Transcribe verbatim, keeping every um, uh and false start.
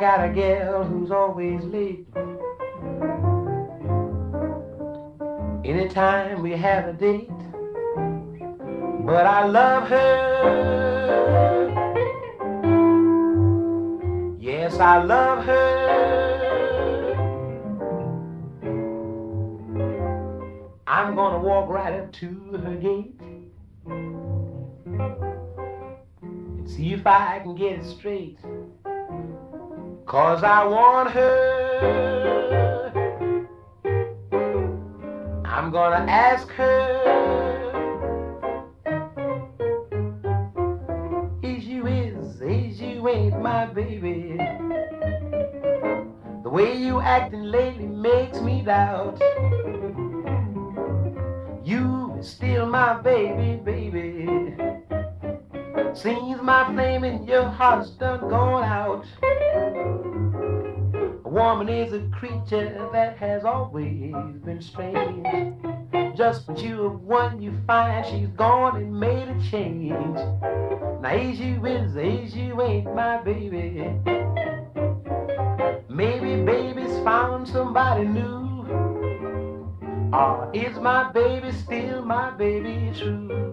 got a gal who's always late. Anytime we have a date, but I love her. Yes, I love her. I'm gonna walk right up to her gate and see if I can get it straight. 'Cause I want her. I'm gonna ask her, is you is, is you ain't my baby. The way you acting lately makes me doubt you is still my baby, baby. Seems my flame in your heart's done gone out. A woman is a creature that has always been strange. Just when you have won, you find she's gone and made a change. Now is you is, is you ain't my baby. Maybe baby's found somebody new. Or is my baby still my baby true?